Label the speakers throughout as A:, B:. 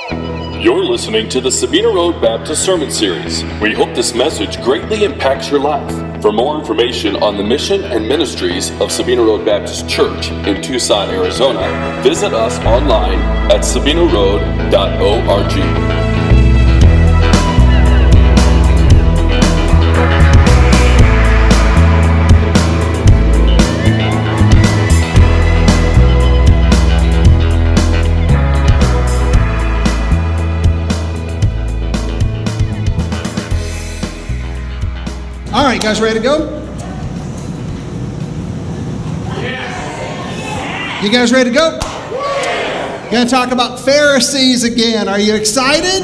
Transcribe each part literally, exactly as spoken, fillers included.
A: You're listening to the Sabina Road Baptist Sermon Series. We hope this message greatly impacts your life. For more information on the mission and ministries of Sabina Road Baptist Church in Tucson, Arizona, visit us online at sabina road dot org.
B: All right, you guys ready to go? You guys ready to go? We're going to talk about Pharisees again. Are you excited?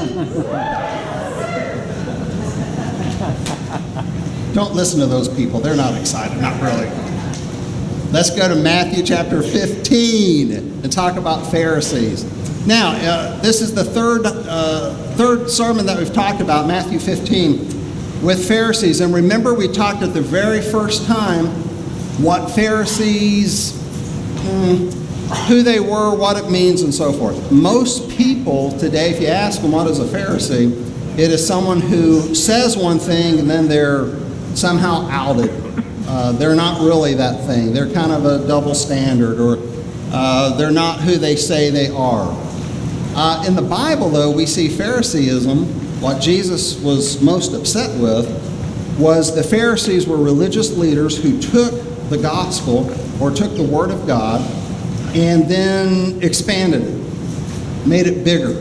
B: Don't listen to those people. They're not excited, not really. Let's go to Matthew chapter fifteen and talk about Pharisees. Now, uh, this is the third, uh, third sermon that we've talked about, Matthew fifteen. With Pharisees. And remember, we talked at the very first time what Pharisees, hmm, who they were, what it means, and so forth. Most people today, if you ask them what is a Pharisee, it is someone who says one thing and then they're somehow outed. Uh, they're not really that thing. They're kind of a double standard, or uh, they're not who they say they are. Uh, in the Bible, though, we see Phariseeism. What Jesus was most upset with was the Pharisees were religious leaders who took the gospel or took the word of God and then expanded it, made it bigger.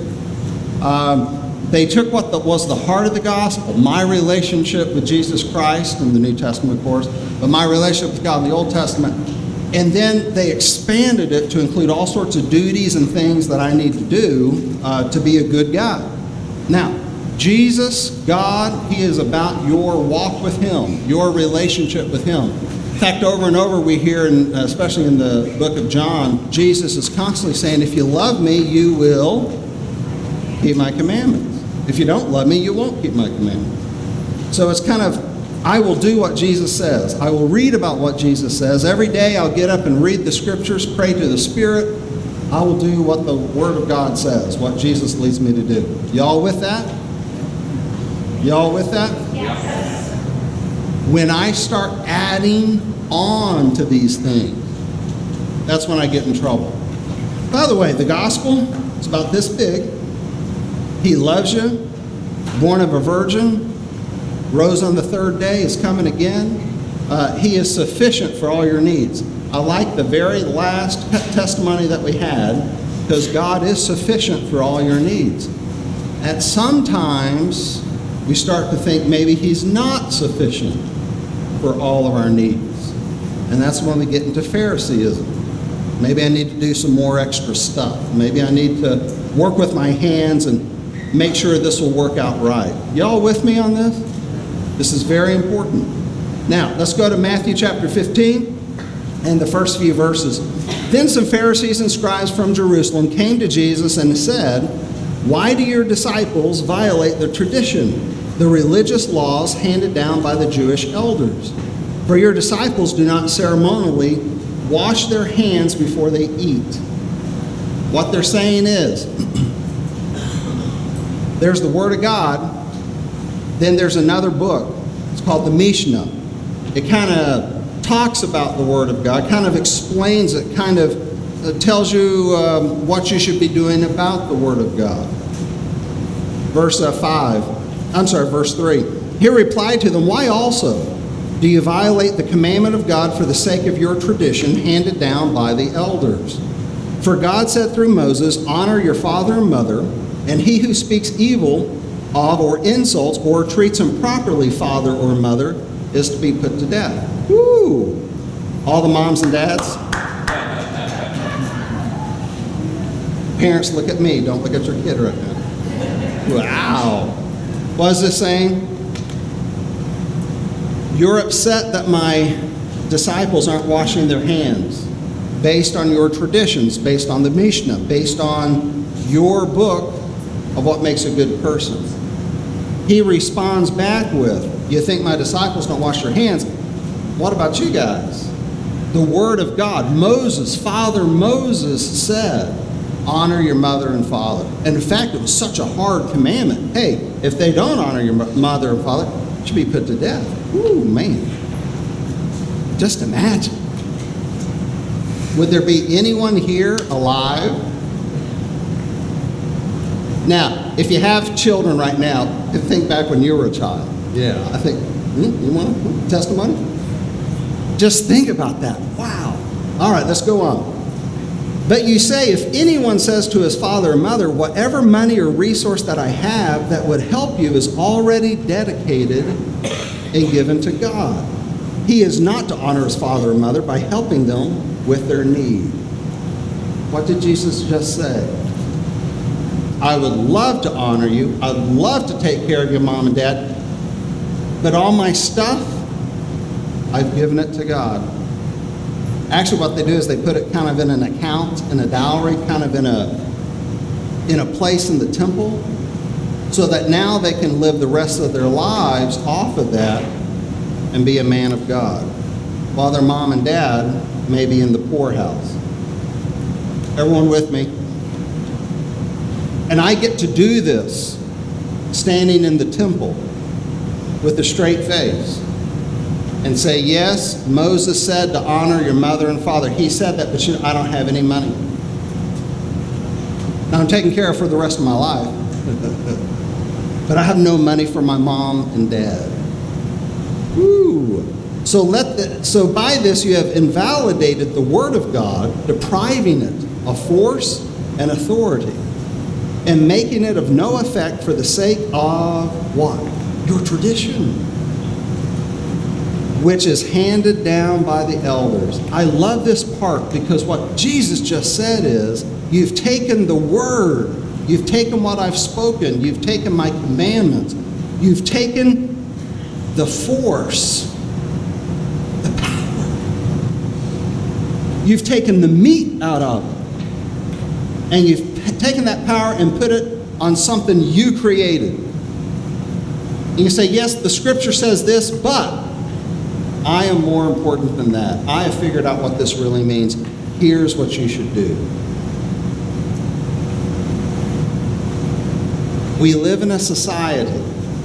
B: Um, they took what the, was the heart of the gospel, my relationship with Jesus Christ in the New Testament, of course, but my relationship with God in the Old Testament, and then they expanded it to include all sorts of duties and things that I need to do uh, to be a good guy. Now, Jesus, God, He is about your walk with Him, your relationship with Him. In fact, over and over we hear, in, especially in the book of John, Jesus is constantly saying, if you love me, you will keep my commandments. If you don't love me, you won't keep my commandments. So it's kind of, I will do what Jesus says. I will read about what Jesus says. Every day I'll get up and read the scriptures, pray to the Spirit. I will do what the Word of God says, what Jesus leads me to do. Y'all with that? Y'all with that?
C: Yes.
B: When I start adding on to these things, that's when I get in trouble. By the way, the gospel is about this big. He loves you, born of a virgin, rose on the third day, is coming again. Uh, he is sufficient for all your needs. I like the very last testimony that we had, because God is sufficient for all your needs. At sometimes we start to think maybe He's not sufficient for all of our needs. And that's when we get into Phariseeism. Maybe I need to do some more extra stuff. Maybe I need to work with my hands and make sure this will work out right. Y'all with me on this? This is very important. Now, let's go to Matthew chapter fifteen and the first few verses. Then some Pharisees and scribes from Jerusalem came to Jesus and said, why do your disciples violate the tradition, the religious laws handed down by the Jewish elders? For your disciples do not ceremonially wash their hands before they eat. What they're saying is, there's the Word of God, then there's another book. It's called the Mishnah. It kind of talks about the Word of God, kind of explains it, kind of uh, tells you um, what you should be doing about the Word of God. Verse uh, five, I'm sorry, verse three. He replied to them, why also do you violate the commandment of God for the sake of your tradition handed down by the elders? For God said through Moses, honor your father and mother, and he who speaks evil of or insults or treats improperly father or mother is to be put to death. Woo! All the moms and dads? Parents, look at me. Don't look at your kid right now. Wow. What is this saying? You're upset that my disciples aren't washing their hands based on your traditions, based on the Mishnah, based on your book of what makes a good person. He responds back with, you think my disciples don't wash their hands? What about you guys? The Word of God, Moses, Father Moses said, honor your mother and father. And in fact, it was such a hard commandment. Hey, if they don't honor your mother and father, it should be put to death. Ooh, man. Just imagine. Would there be anyone here alive? Now, if you have children right now, think back when you were a child. Yeah, I think, hmm, you want a testimony? Just think about that. Wow. All right, let's go on. But you say, if anyone says to his father or mother, whatever money or resource that I have that would help you is already dedicated and given to God. He is not to honor his father or mother by helping them with their need. What did Jesus just say? I would love to honor you. I'd love to take care of your mom and dad. But all my stuff, I've given it to God. Actually, what they do is they put it kind of in an account, in a dowry, kind of in a, in a place in the temple, so that now they can live the rest of their lives off of that and be a man of God, while their mom and dad may be in the poorhouse. Everyone with me? And I get to do this standing in the temple with a straight face and say, yes, Moses said to honor your mother and father. He said that, but you know, I don't have any money. Now I'm taken care of for the rest of my life, but I have no money for my mom and dad. Woo. So let the, so by this you have invalidated the word of God, depriving it of force and authority, and making it of no effect for the sake of what? Your tradition, which is handed down by the elders. I love this part because what Jesus just said is, you've taken the word, you've taken what I've spoken, you've taken my commandments, you've taken the force, the power. You've taken the meat out of it, and you've taken that power and put it on something you created. And you say, yes, the scripture says this, but I am more important than that. I have figured out what this really means. Here's what you should do. We live in a society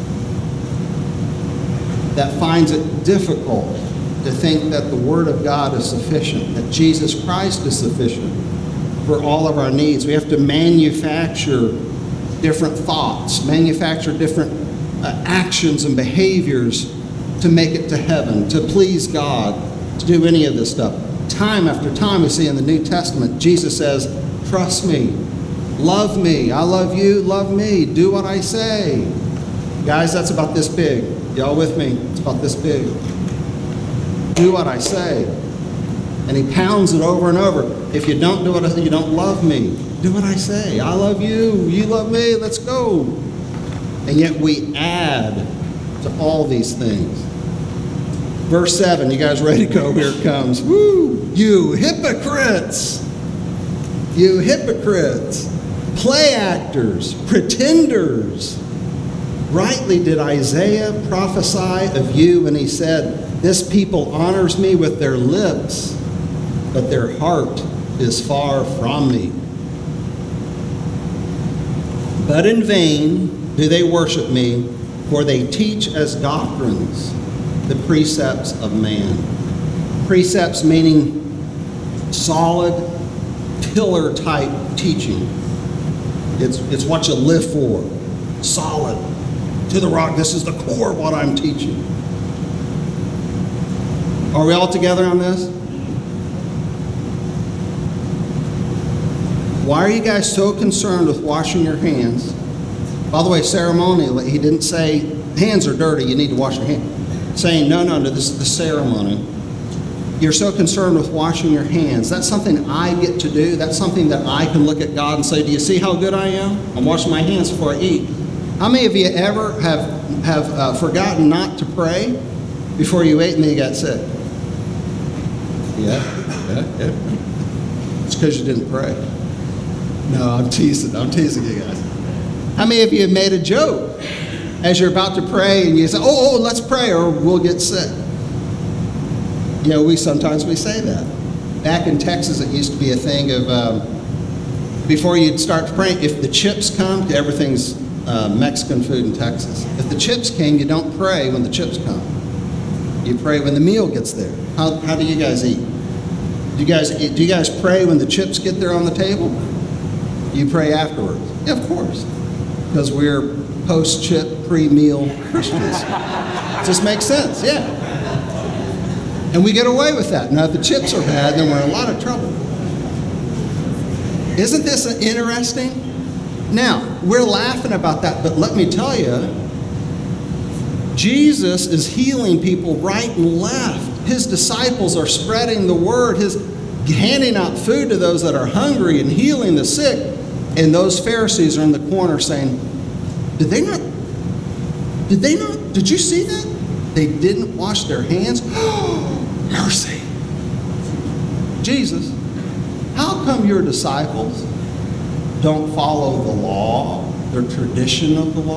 B: that finds it difficult to think that the Word of God is sufficient, that Jesus Christ is sufficient for all of our needs. We have to manufacture different thoughts, manufacture different uh, actions and behaviors to make it to heaven, to please God, to do any of this stuff. Time after time we see in the New Testament, Jesus says, trust me, love me, I love you, love me, do what I say. Guys, that's about this big. Y'all with me? It's about this big. Do what I say. And he pounds it over and over. If you don't do what I say, you don't love me. Do what I say. I love you, you love me, let's go. And yet we add to all these things. Verse seven, you guys ready to go? Here it comes. Woo! You hypocrites! You hypocrites! Play actors, pretenders! Rightly did Isaiah prophesy of you when he said, this people honors me with their lips, but their heart is far from me. But in vain do they worship me, for they teach as doctrines the precepts of man. Precepts meaning solid, pillar-type teaching. It's, it's what you live for. Solid. To the rock, this is the core of what I'm teaching. Are we all together on this? Why are you guys so concerned with washing your hands? By the way, ceremonially, he didn't say, hands are dirty, you need to wash your hands. Saying, no, no, no, this is the ceremony. You're so concerned with washing your hands. That's something I get to do. That's something that I can look at God and say, do you see how good I am? I'm washing my hands before I eat. How many of you ever have, have uh, forgotten not to pray before you ate and then you got sick? Yeah, yeah, yeah. It's because you didn't pray. No, I'm teasing. I'm teasing you guys. How many of you have made a joke as you're about to pray and you say, oh, oh, let's pray or we'll get sick? You know, we sometimes we say that. Back in Texas, it used to be a thing of um, before you start praying, if the chips come, everything's uh, Mexican food in Texas. If the chips came, you don't pray when the chips come. You pray when the meal gets there. How, how do you guys eat? Do you guys eat, do you guys pray when the chips get there on the table? You pray afterwards. Yeah, of course. Because we're post-chip, pre-meal Christians. Just makes sense, yeah. And we get away with that. Now, if the chips are bad, then we're in a lot of trouble. Isn't this interesting? Now, we're laughing about that, but let me tell you, Jesus is healing people right and left. His disciples are spreading the word, his handing out food to those that are hungry and healing the sick. And those Pharisees are in the corner saying, did they not, did they not, did you see that? They didn't wash their hands? Mercy. Jesus, how come your disciples don't follow the law, the tradition of the law?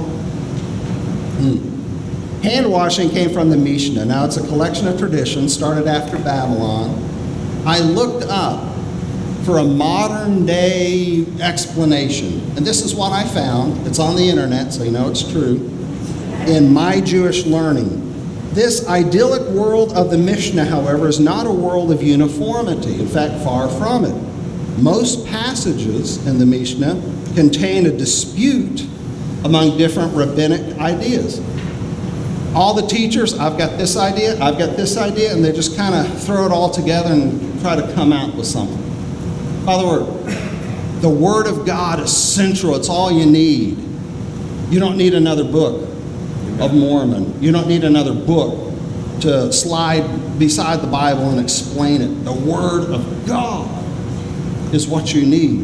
B: Hmm. Hand washing came from the Mishnah. Now it's a collection of traditions started after Babylon. I looked up for a modern day explanation, and this is what I found. It's on the internet, so you know it's true. In My Jewish Learning. This idyllic world of the Mishnah, however, is not a world of uniformity. In fact, far from it. Most passages in the Mishnah contain a dispute among different rabbinic ideas. All the teachers, I've got this idea, I've got this idea, and they just kind of throw it all together and try to come out with something. By the way, the Word of God is central. It's all you need. You don't need another book of Mormon. You don't need another book to slide beside the Bible and explain it. The Word of God is what you need.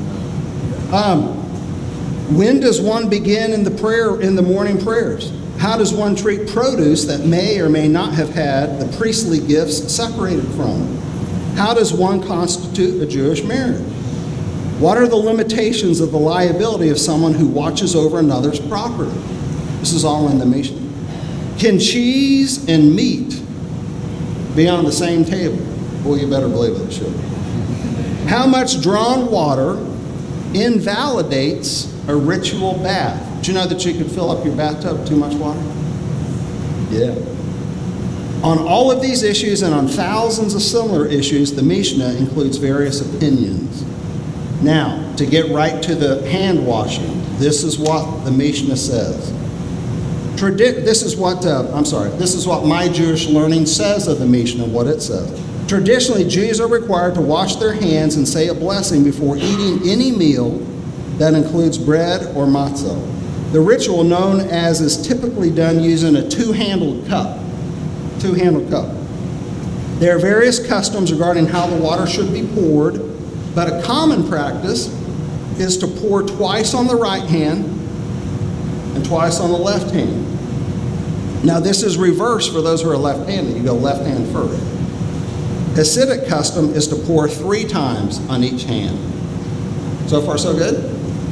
B: Um, when does one begin in the prayer in the morning prayers? How does one treat produce that may or may not have had the priestly gifts separated from it? How does one constitute a Jewish marriage? What are the limitations of the liability of someone who watches over another's property? This is all in the Mishnah. Can cheese and meat be on the same table? Boy, you better believe it should. How much drawn water invalidates a ritual bath? Did you know that you could fill up your bathtub with too much water? Yeah. On all of these issues and on thousands of similar issues, the Mishnah includes various opinions. Now, to get right to the hand washing, this is what the Mishnah says. Tradi- this is what, uh, I'm sorry, this is what My Jewish Learning says of the Mishnah, what it says. Traditionally, Jews are required to wash their hands and say a blessing before eating any meal that includes bread or matzah. The ritual, known as, is typically done using a two-handled cup. Two-handled cup. There are various customs regarding how the water should be poured, but a common practice is to pour twice on the right hand and twice on the left hand. Now this is reversed for those who are left-handed. You go left hand first. Hasidic custom is to pour three times on each hand. So far, so good?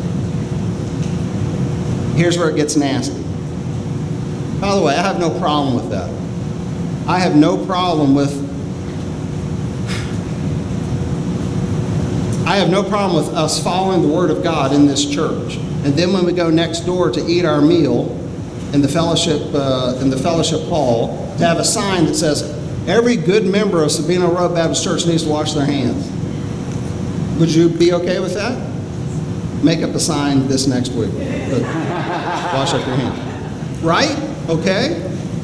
B: Here's where it gets nasty. By the way, I have no problem with that. I have no problem with I have no problem with us following the Word of God in this church. And then when we go next door to eat our meal in the fellowship uh, in the fellowship hall, to have a sign that says, every good member of Sabino Road Baptist Church needs to wash their hands. Would you be okay with that? Make up a sign this next week. Wash up your hands. Right? Okay?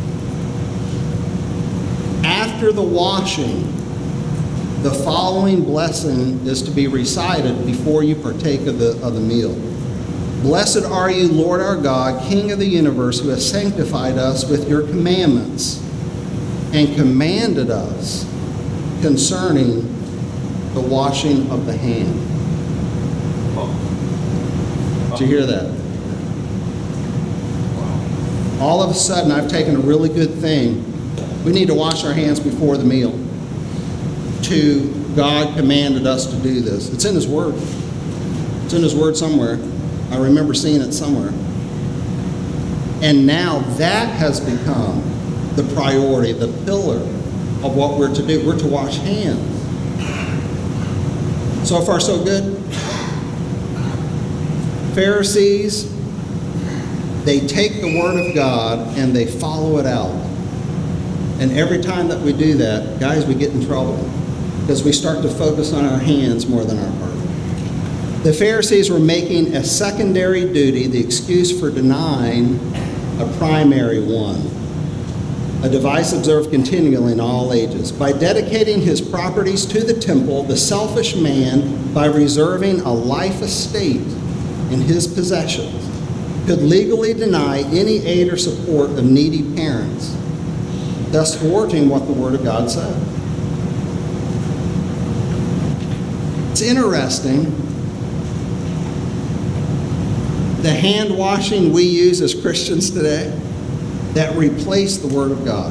B: After the washing, the following blessing is to be recited before you partake of the, of the meal. Blessed are you, Lord our God, King of the universe, who has sanctified us with your commandments and commanded us concerning the washing of the hand. Did you hear that? All of a sudden, I've taken a really good thing. We need to wash our hands before the meal. To God commanded us to do this. It's in His Word. It's in His Word somewhere. I remember seeing it somewhere. And now that has become the priority, the pillar of what we're to do. We're to wash hands. So far, so good? Pharisees, they take the Word of God and they follow it out. And every time that we do that, guys, we get in trouble because we start to focus on our hands more than our heart. The Pharisees were making a secondary duty the excuse for denying a primary one, a device observed continually in all ages. By dedicating his properties to the temple, the selfish man, by reserving a life estate in his possessions, could legally deny any aid or support of needy parents, thus thwarting what the Word of God said. It's interesting. The hand washing we use as Christians today that replaced the Word of God.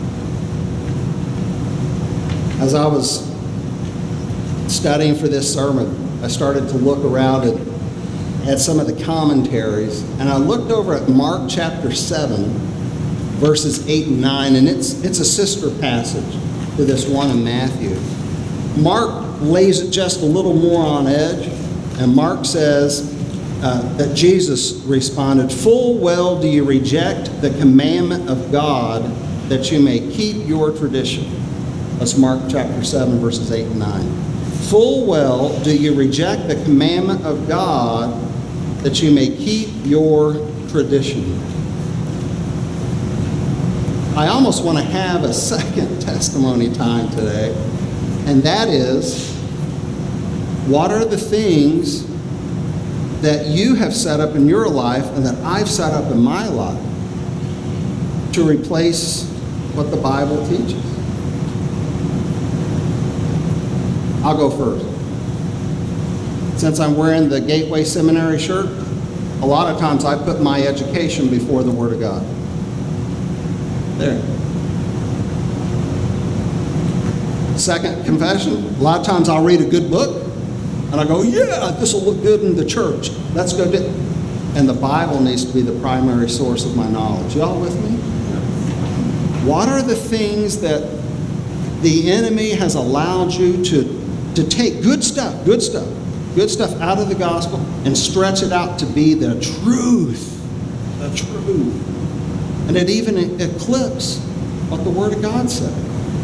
B: As I was studying for this sermon, I started to look around at, at some of the commentaries, and I looked over at Mark chapter seven, verses eight and nine, and it's, it's a sister passage to this one in Matthew. Mark lays it just a little more on edge, and Mark says, Uh, that Jesus responded, "Full well do you reject the commandment of God that you may keep your tradition." That's Mark chapter seven, verses eight and nine. Full well do you reject the commandment of God that you may keep your tradition. I almost want to have a second testimony time today, and that is, what are the things that you have set up in your life and that I've set up in my life to replace what the Bible teaches? I'll go first. Since I'm wearing the Gateway Seminary shirt, a lot of times I put my education before the Word of God. There. Second confession, a lot of times I'll read a good book, and I go, yeah, this will look good in the church. Let's go do it. And the Bible needs to be the primary source of my knowledge. Y'all with me? What are the things that the enemy has allowed you to, to take good stuff, good stuff, good stuff out of the gospel and stretch it out to be the truth, the truth. And it even eclipses what the Word of God said.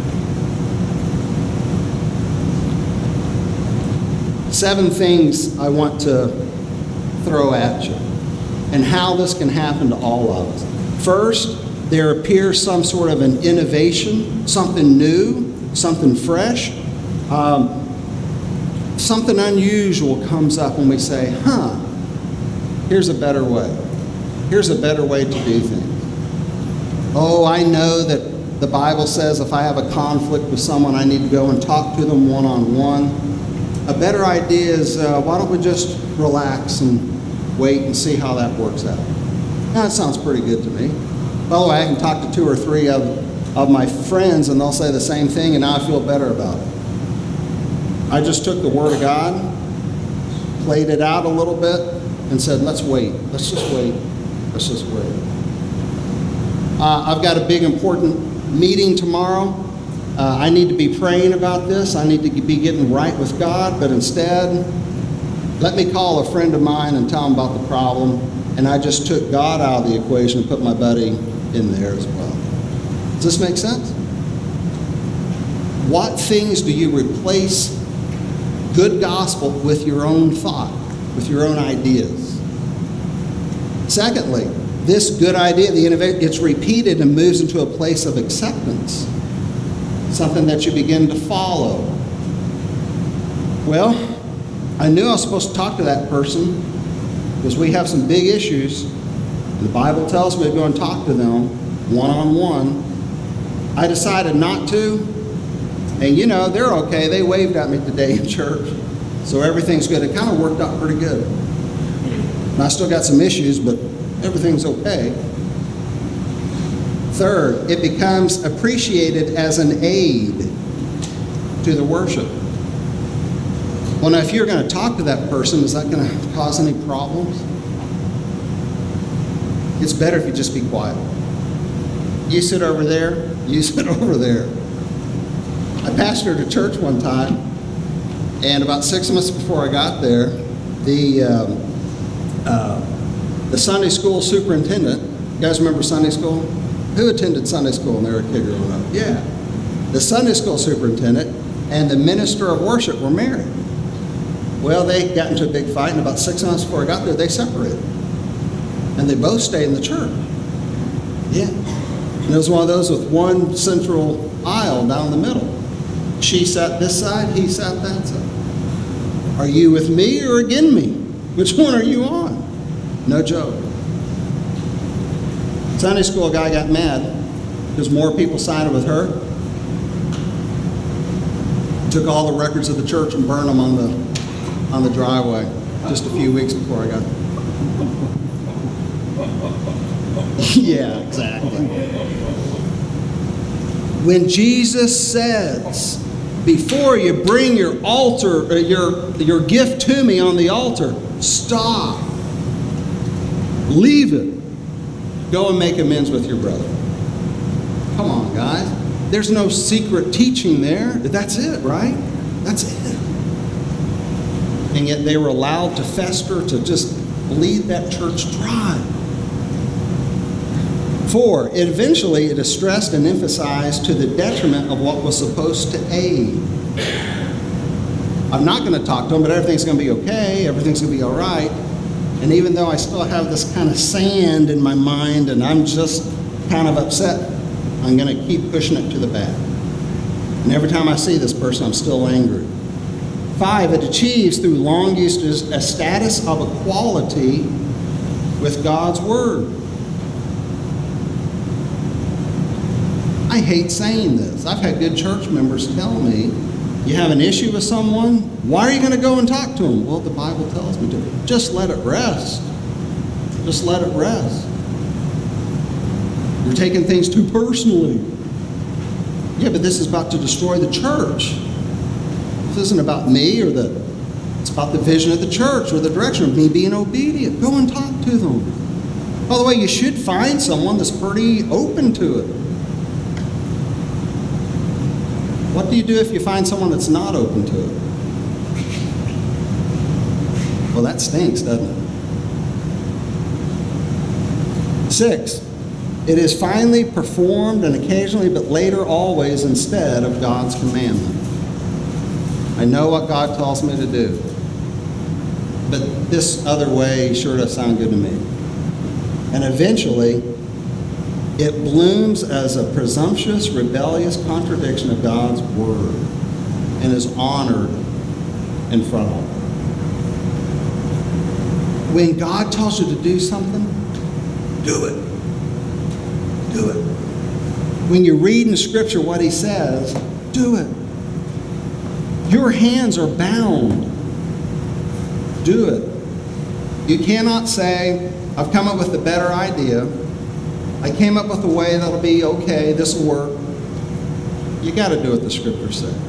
B: Seven things I want to throw at you and how this can happen to all of us. First, there appears some sort of an innovation, something new, something fresh. Um, something unusual comes up and we say, huh, here's a better way. Here's a better way to do things. Oh, I know that the Bible says if I have a conflict with someone, I need to go and talk to them one-on-one. A better idea is, uh, why don't we just relax and wait and see how that works out? Now, that sounds pretty good to me. By the way, I can talk to two or three of, of my friends and they'll say the same thing, and now I feel better about it. I just took the Word of God, played it out a little bit, and said, let's wait. Let's just wait. Let's just wait. Uh, I've got a big important meeting tomorrow. Uh, I need to be praying about this. I need to be getting right with God, but instead, let me call a friend of mine and tell him about the problem, and I just took God out of the equation and put my buddy in there as well. Does this make sense? What things do you replace good gospel with your own thought, with your own ideas? Secondly, this good idea, the innovation, it's repeated and moves into a place of acceptance. Something that you begin to follow. Well, I knew I was supposed to talk to that person because we have some big issues. The Bible tells me to go and talk to them one-on-one. I decided not to, and you know, they're okay. They waved at me today in church, so everything's good. It kind of worked out pretty good. And I still got some issues, but everything's okay. Third, it becomes appreciated as an aid to the worship. Well, now, if you're going to talk to that person, is that going to cause any problems? It's better if you just be quiet. You sit over there, you sit over there. I pastored a church one time, and about six months before I got there, the um, Uh, the Sunday school superintendent, you guys remember Sunday school? Who attended Sunday school when they were a kid growing up? Yeah. The Sunday school superintendent and the minister of worship were married. Well, they got into a big fight, and about six months before I got there, they separated. And they both stayed in the church. Yeah. And it was one of those with one central aisle down the middle. She sat this side, he sat that side. Are you with me or against me? Which one are you on? No joke. Sunday school guy got mad because more people sided with her. Took all the records of the church and burned them on the on the driveway just a few weeks before I got there. Yeah, exactly. When Jesus says, before you bring your altar, or your, your gift to me on the altar, stop. Leave it. Go and make amends with your brother. Come on, guys. There's no secret teaching there. That's it, right? That's it. And yet they were allowed to fester, to just bleed that church dry. Four, it eventually it is stressed and emphasized to the detriment of what was supposed to aid. I'm not going to talk to them, but everything's going to be okay. Everything's going to be all right. And even though I still have this kind of sand in my mind and I'm just kind of upset, I'm going to keep pushing it to the back. And every time I see this person, I'm still angry. Five, it achieves through long use a status of equality with God's Word. I hate saying this. I've had good church members tell me, you have an issue with someone, why are you going to go and talk to them? Well, the Bible tells me to. Just let it rest. Just let it rest. You're taking things too personally. Yeah, but this is about to destroy the church. This isn't about me or the, it's about the vision of the church or the direction of me being obedient. Go and talk to them. By the way, you should find someone that's pretty open to it. What do you do if you find someone that's not open to it? Well, that stinks, doesn't it? Six, it is finally performed and occasionally, but later always, instead of God's commandment. I know what God tells me to do, but this other way sure does sound good to me. And eventually, it blooms as a presumptuous, rebellious contradiction of God's Word and is honored in front of it. When God tells you to do something, do it. Do it. When you read in Scripture what He says, do it. Your hands are bound. Do it. You cannot say, I've come up with a better idea. I came up with a way that'll be okay, this will work. You got to do what the Scriptures say.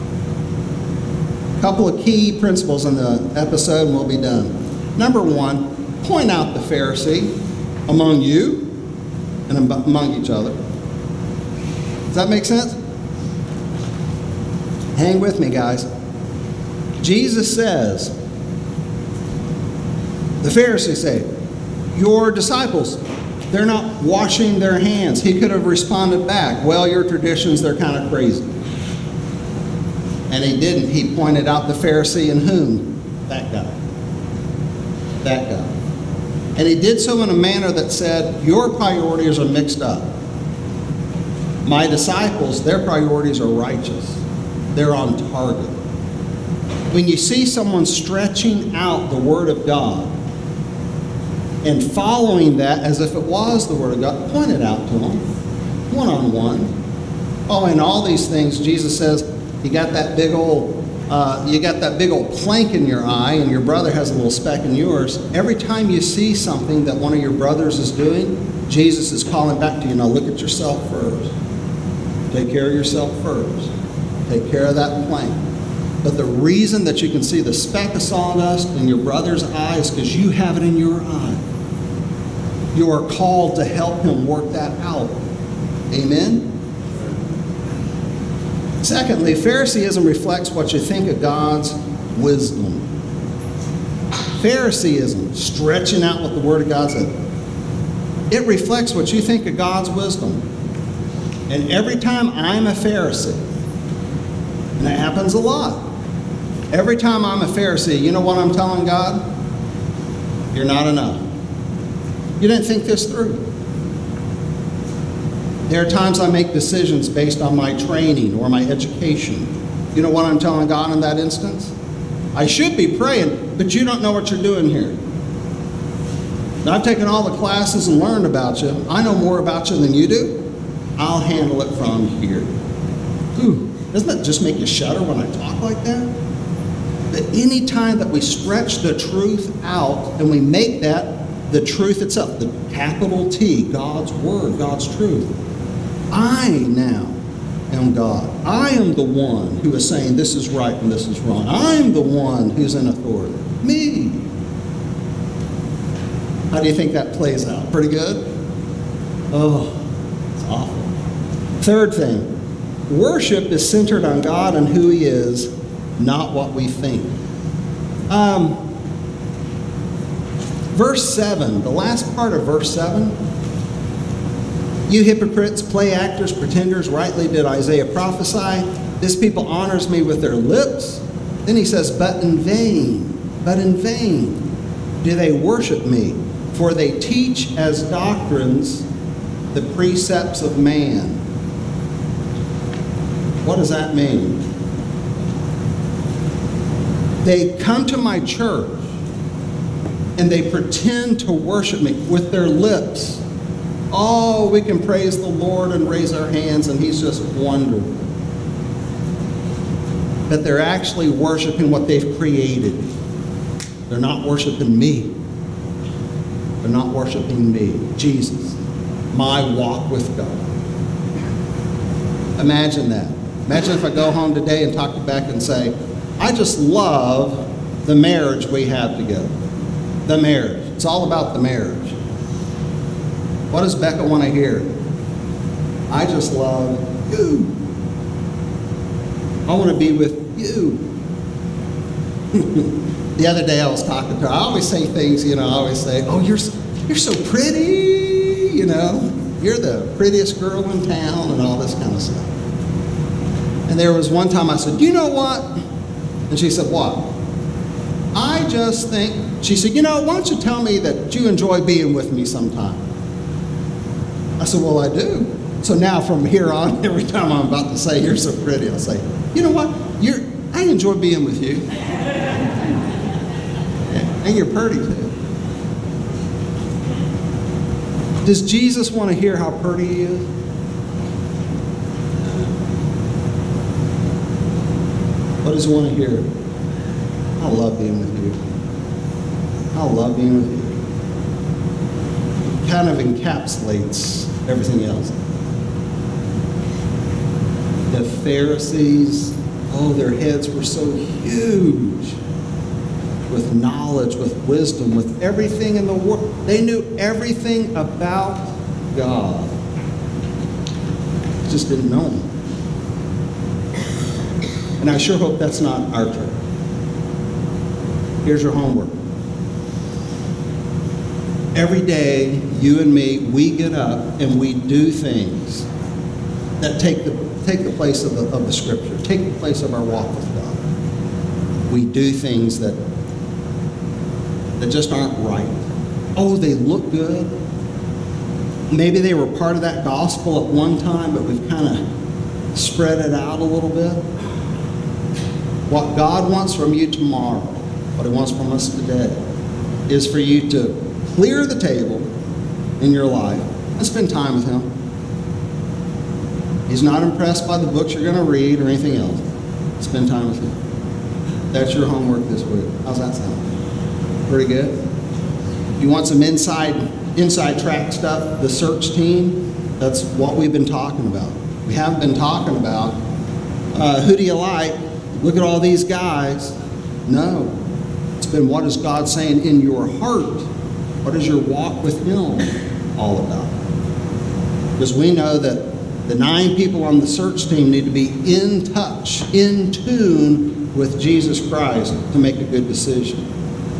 B: A couple of key principles in the episode and we'll be done. Number one, point out the Pharisee among you and among each other. Does that make sense? Hang with me, guys. Jesus says, the Pharisees say, your disciples, they're not washing their hands. He could have responded back, well, your traditions, they're kind of crazy. And he didn't. He pointed out the Pharisee in whom? That guy. That guy. And he did so in a manner that said, your priorities are mixed up. My disciples, their priorities are righteous. They're on target. When you see someone stretching out the Word of God, and following that as if it was the Word of God, point it out to them, one-on-one. Oh, and all these things, Jesus says, you got that big old, uh, you got that big old plank in your eye, and your brother has a little speck in yours. Every time you see something that one of your brothers is doing, Jesus is calling back to you, now look at yourself first. Take care of yourself first. Take care of that plank. But the reason that you can see the speck of sawdust in your brother's eye is because you have it in your eye. You are called to help him work that out. Amen? Secondly, Phariseeism reflects what you think of God's wisdom. Phariseeism, stretching out what the Word of God said. It reflects what you think of God's wisdom. And every time I'm a Pharisee, and it happens a lot, every time I'm a Pharisee, you know what I'm telling God? You're not enough. You didn't think this through. There are times I make decisions based on my training or my education. You know what I'm telling God in that instance? I should be praying, but you don't know what you're doing here. Now, I've taken all the classes and learned about you. I know more about you than you do. I'll handle it from here. Ooh, doesn't that just make you shudder when I talk like that? But any time that we stretch the truth out and we make that the truth itself, the capital T, God's Word, God's truth, I now am God. I am the one who is saying this is right and this is wrong. I'm the one who's in authority. Me. How do you think that plays out? Pretty good? Oh, it's awful. Third thing, worship is centered on God and who He is, not what we think. Um, verse seven, the last part of verse seven, you hypocrites, play actors, pretenders, rightly did Isaiah prophesy. This people honors me with their lips. Then he says, but in vain, but in vain do they worship me, for they teach as doctrines the precepts of man. What does that mean? They come to my church and they pretend to worship me with their lips. Oh, we can praise the Lord and raise our hands, and He's just wonderful. But they're actually worshiping what they've created. They're not worshiping me. They're not worshiping me, Jesus, my walk with God. Imagine that. Imagine if I go home today and talk to Becca and say, I just love the marriage we have together. The marriage. It's all about the marriage. What does Becca want to hear? I just love you. I want to be with you. The other day I was talking to her. I always say things, you know, I always say, oh, you're so, you're so pretty, you know. You're the prettiest girl in town and all this kind of stuff. And there was one time I said, you know what? And she said, what? I just think, she said, you know, why don't you tell me that you enjoy being with me sometime? I said, well, I do. So now from here on, every time I'm about to say, you're so pretty, I'll say, you know what? You're, I enjoy being with you. Yeah, and you're pretty too. Does Jesus want to hear how pretty He is? What does He want to hear? I love being with you. I love being with you. It kind of encapsulates everything else. The Pharisees, oh, their heads were so huge with knowledge, with wisdom, with everything in the world. They knew everything about God. Just didn't know Him. And I sure hope that's not our church. Here's your homework. Every day, you and me, we get up and we do things that take the take the place of the of the Scripture, take the place of our walk with God. We do things that that just aren't right. Oh, they look good. Maybe they were part of that gospel at one time, but we've kind of spread it out a little bit. What God wants from you tomorrow, what He wants from us today, is for you to clear the table in your life and spend time with Him. He's not impressed by the books you're going to read or anything else. Spend time with Him. That's your homework this week. How's that sound? Pretty good? If you want some inside, inside track stuff, the search team, that's what we've been talking about. We haven't been talking about, uh, who do you like? Look at all these guys. No. It's been, what is God saying in your heart? What is your walk with Him all about? Because we know that the nine people on the search team need to be in touch, in tune with Jesus Christ to make a good decision.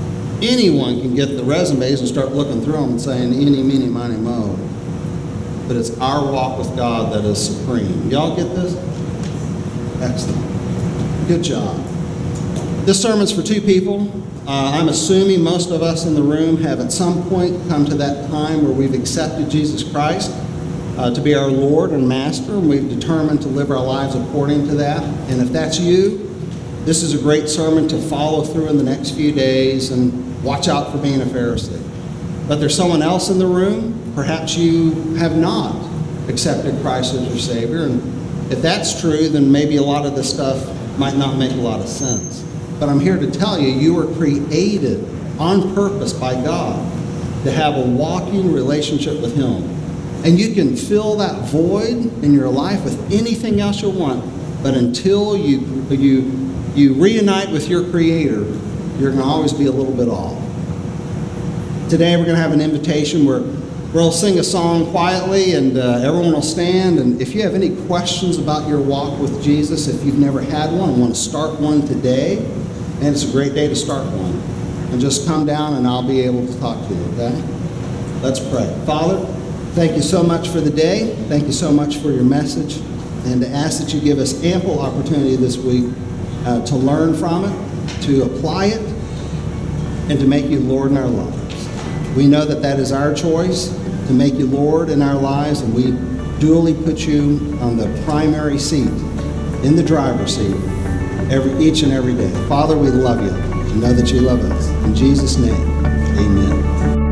B: anyone can get the resumes and start looking through them and saying, eeny, meeny, miny, mo. But it's our walk with God that is supreme. Y'all get this? Excellent. Good job. This sermon's for two people. Uh, I'm assuming most of us in the room have at some point come to that time where we've accepted Jesus Christ uh, to be our Lord and Master, and we've determined to live our lives according to that. And if that's you, this is a great sermon to follow through in the next few days, and watch out for being a Pharisee. But there's someone else in the room, perhaps you have not accepted Christ as your Savior, and if that's true, then maybe a lot of this stuff might not make a lot of sense. But I'm here to tell you, you were created on purpose by God to have a walking relationship with Him. And you can fill that void in your life with anything else you want, but until you, you, you reunite with your Creator, you're going to always be a little bit off. Today we're going to have an invitation where we'll sing a song quietly, and uh, everyone will stand. And if you have any questions about your walk with Jesus, if you've never had one and want to start one today, and it's a great day to start one, and just come down and I'll be able to talk to you, okay? Let's pray. Father, thank you so much for the day. Thank you so much for your message, and to ask that you give us ample opportunity this week uh, to learn from it, to apply it, and to make you Lord in our lives. We know that that is our choice, to make you Lord in our lives, and we duly put you on the primary seat, in the driver's seat, every each and every day. Father, we love you. We know that you love us. In Jesus' name, amen.